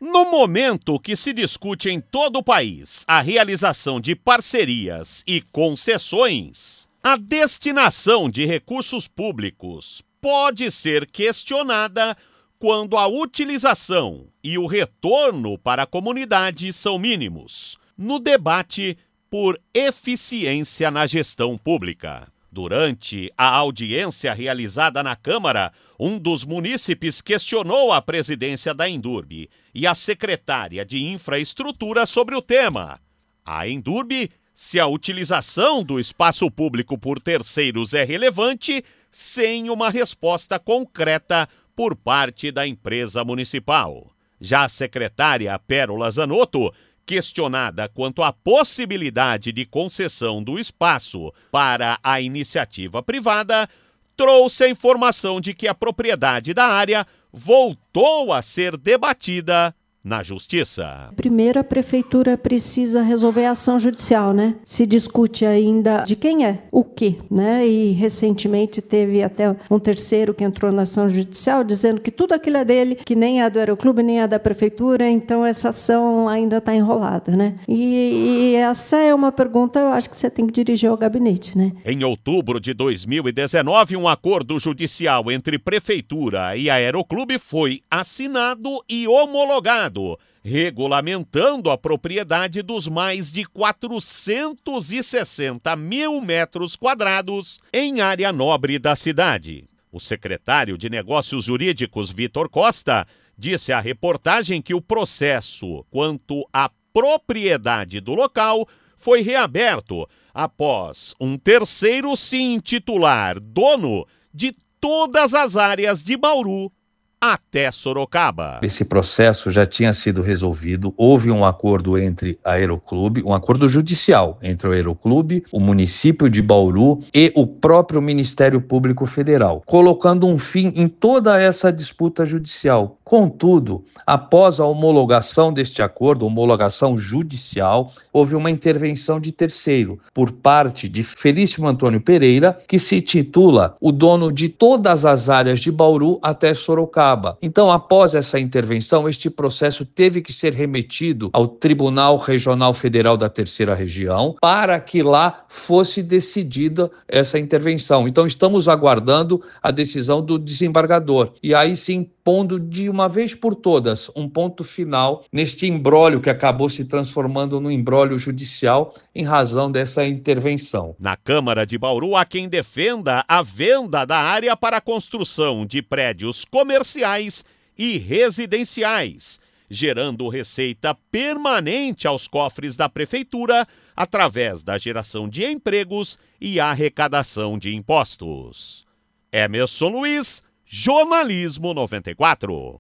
No momento que se discute em todo o país a realização de parcerias e concessões, a destinação de recursos públicos pode ser questionada quando a utilização e o retorno para a comunidade são mínimos, no debate por eficiência na gestão pública. Durante a audiência realizada na Câmara, um dos munícipes questionou a presidência da Endurbe e a secretária de Infraestrutura sobre o tema. A Endurbe, se a utilização do espaço público por terceiros é relevante, sem uma resposta concreta por parte da empresa municipal. Já a secretária Pérola Zanotto, questionada quanto à possibilidade de concessão do espaço para a iniciativa privada, trouxe a informação de que a propriedade da área voltou a ser debatida na Justiça. Primeiro, a Prefeitura precisa resolver a ação judicial, né? Se discute ainda de quem é, o quê, né? E recentemente teve até um terceiro que entrou na ação judicial dizendo que tudo aquilo é dele, que nem é do Aeroclube, nem é da Prefeitura, então essa ação ainda está enrolada, né? E essa é uma pergunta, eu acho que você tem que dirigir ao gabinete, né? Em outubro de 2019, um acordo judicial entre Prefeitura e Aeroclube foi assinado e homologado, regulamentando a propriedade dos mais de 460 mil metros quadrados em área nobre da cidade. O secretário de Negócios Jurídicos, Vitor Costa, disse à reportagem que o processo quanto à propriedade do local foi reaberto após um terceiro se intitular dono de todas as áreas de Bauru até Sorocaba. Esse processo já tinha sido resolvido, houve um acordo entre a Aeroclube, um acordo judicial entre o Aeroclube, o município de Bauru e o próprio Ministério Público Federal, colocando um fim em toda essa disputa judicial. Contudo, após a homologação deste acordo, homologação judicial, houve uma intervenção de terceiro, por parte de Felício Antônio Pereira, que se titula o dono de todas as áreas de Bauru até Sorocaba. Então, após essa intervenção, este processo teve que ser remetido ao Tribunal Regional Federal da Terceira Região para que lá fosse decidida essa intervenção. Então, estamos aguardando a decisão do desembargador. E aí sim, pondo de uma vez por todas um ponto final neste imbróglio que acabou se transformando num imbróglio judicial em razão dessa intervenção. Na Câmara de Bauru, há quem defenda a venda da área para a construção de prédios comerciais e residenciais, gerando receita permanente aos cofres da Prefeitura através da geração de empregos e arrecadação de impostos. Emerson Luiz, Jornalismo 94.